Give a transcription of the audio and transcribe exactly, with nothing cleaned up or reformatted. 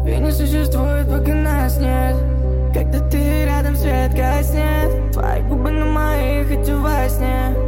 И не существует, пока нас нет. Когда ты рядом, свет гаснет. Твои губы на моих, хочу во сне.